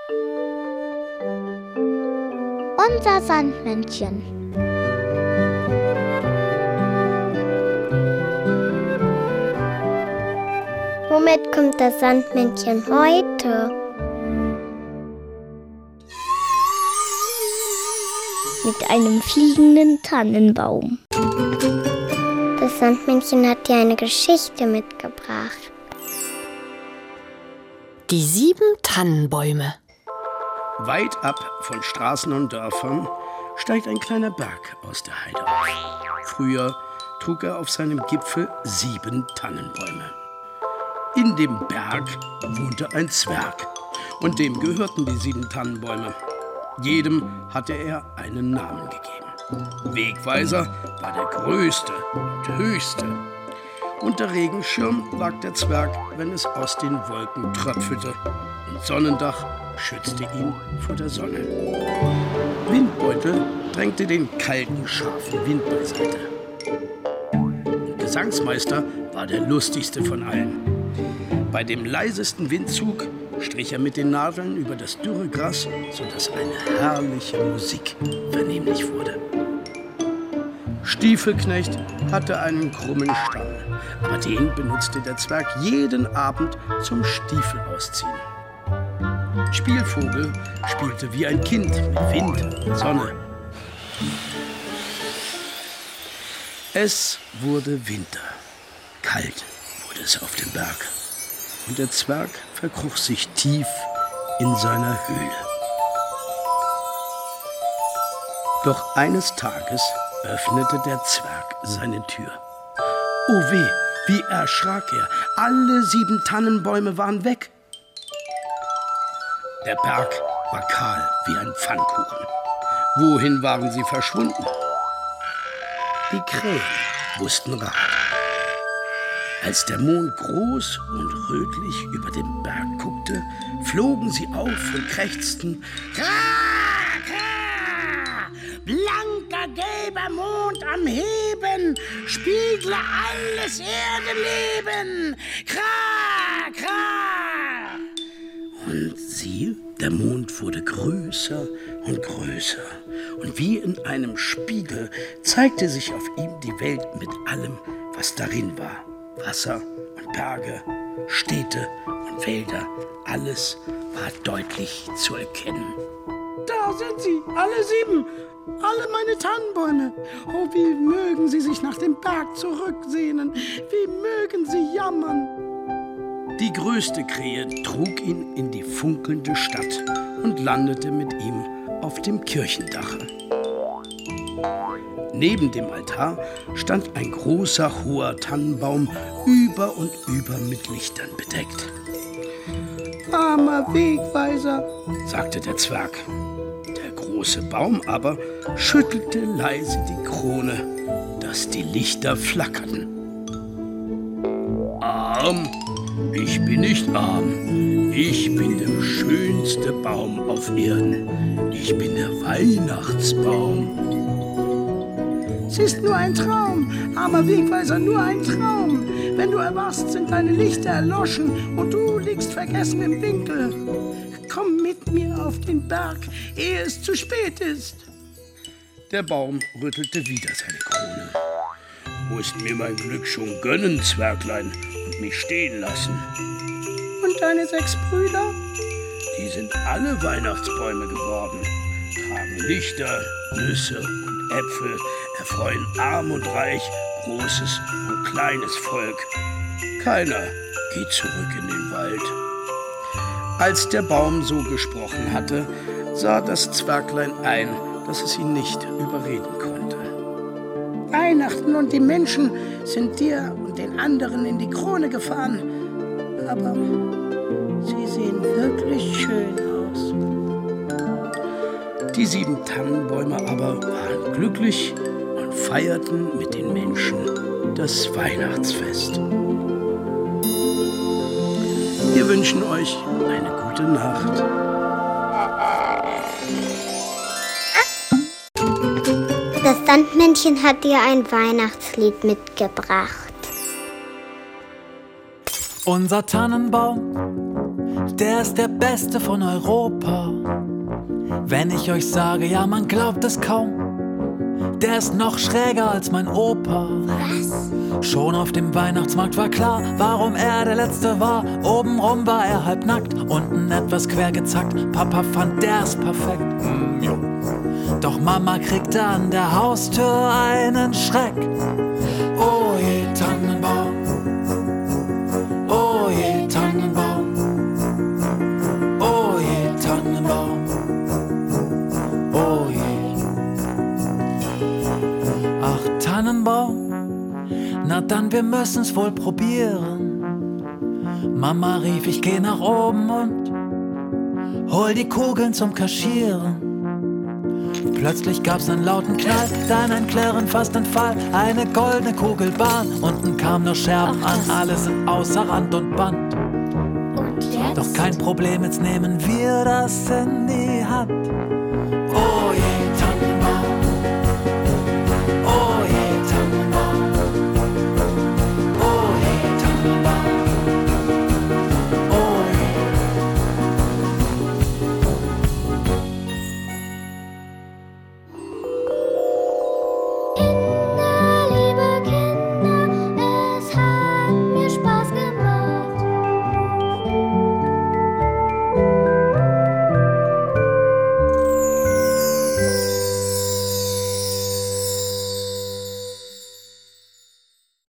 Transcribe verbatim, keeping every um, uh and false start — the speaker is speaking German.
Unser Sandmännchen. Womit kommt das Sandmännchen heute? Mit einem fliegenden Tannenbaum. Das Sandmännchen hat dir eine Geschichte mitgebracht. Die sieben Tannenbäume. Weit ab von Straßen und Dörfern steigt ein kleiner Berg aus der Heide auf. Früher trug er auf seinem Gipfel sieben Tannenbäume. In dem Berg wohnte ein Zwerg und dem gehörten die sieben Tannenbäume. Jedem hatte er einen Namen gegeben. Wegweiser war der größte und höchste. Unter Regenschirm lag der Zwerg, wenn es aus den Wolken tröpfelte, und Sonnendach schützte ihn vor der Sonne. Windbeutel drängte den kalten, scharfen Wind beiseite. Und Gesangsmeister war der lustigste von allen. Bei dem leisesten Windzug strich er mit den Nadeln über das dürre Gras, sodass eine herrliche Musik vernehmlich wurde. Stiefelknecht hatte einen krummen Stamm, aber den benutzte der Zwerg jeden Abend zum Stiefel ausziehen. Spielvogel spielte wie ein Kind mit Wind und Sonne. Es wurde Winter. Kalt wurde es auf dem Berg. Und der Zwerg verkroch sich tief in seiner Höhle. Doch eines Tages öffnete der Zwerg seine Tür. Oh weh, wie erschrak er! Alle sieben Tannenbäume waren weg. Der Berg war kahl wie ein Pfannkuchen. Wohin waren sie verschwunden? Die Krähen wussten Rat. Als der Mond groß und rötlich über den Berg guckte, flogen sie auf und krächzten: Kra, kra! Blanker, gelber Mond am Heben, spiegle alles Erdenleben! Kra, kra! Und siehe, der Mond wurde größer und größer. Und wie in einem Spiegel zeigte sich auf ihm die Welt mit allem, was darin war. Wasser und Berge, Städte und Wälder, alles war deutlich zu erkennen. Da sind sie, alle sieben, alle meine Tannenbäume. Oh, wie mögen sie sich nach dem Berg zurücksehnen, wie mögen sie jammern. Die größte Krähe trug ihn in die funkelnde Stadt und landete mit ihm auf dem Kirchendache. Neben dem Altar stand ein großer, hoher Tannenbaum, über und über mit Lichtern bedeckt. Armer Wegweiser, sagte der Zwerg. Der große Baum aber schüttelte leise die Krone, dass die Lichter flackerten. Arm? Ich bin nicht arm. Ich bin der schönste Baum auf Erden. Ich bin der Weihnachtsbaum. Es ist nur ein Traum, armer Wegweiser, nur ein Traum. Wenn du erwachst, sind deine Lichter erloschen und du liegst vergessen im Winkel. Komm mit mir auf den Berg, ehe es zu spät ist. Der Baum rüttelte wieder seine Krone. Musst mir mein Glück schon gönnen, Zwerglein, und mich stehen lassen. Und deine sechs Brüder? Die sind alle Weihnachtsbäume geworden, tragen Lichter, Nüsse und Äpfel, erfreuen arm und reich, großes und kleines Volk. Keiner geht zurück in den Wald. Als der Baum so gesprochen hatte, sah das Zwerglein ein, dass es ihn nicht überreden konnte. Weihnachten und die Menschen sind dir und den anderen in die Krone gefahren, aber sie sehen wirklich schön aus. Die sieben Tannenbäume aber waren glücklich und feierten mit den Menschen das Weihnachtsfest. Wir wünschen euch eine gute Nacht. Das Sandmännchen hat dir ein Weihnachtslied mitgebracht. Unser Tannenbaum der ist der Beste von Europa. Wenn ich euch sage, ja, man glaubt es kaum. Der ist noch schräger als mein Opa. Was? Schon auf dem Weihnachtsmarkt war klar, warum er der Letzte war. Obenrum war er halb nackt, unten etwas quer gezackt. Papa fand, der ist perfekt. Mm, jo. Doch Mama kriegte an der Haustür einen Schreck. Oh je, Tannenbaum. Oh je, Tannenbaum. Oh je, Tannenbaum. Oh je. Ach, Tannenbaum, na dann, wir müssen's wohl probieren. Mama rief, ich geh nach oben und hol die Kugeln zum Kaschieren. Plötzlich gab's einen lauten Knall, dann ein Klirren, fast ein Fall, eine goldene Kugelbahn. Unten kamen nur Scherben an, alles in außer Rand und Band. Und jetzt? Doch kein Problem, jetzt nehmen wir das in die Hand. Oh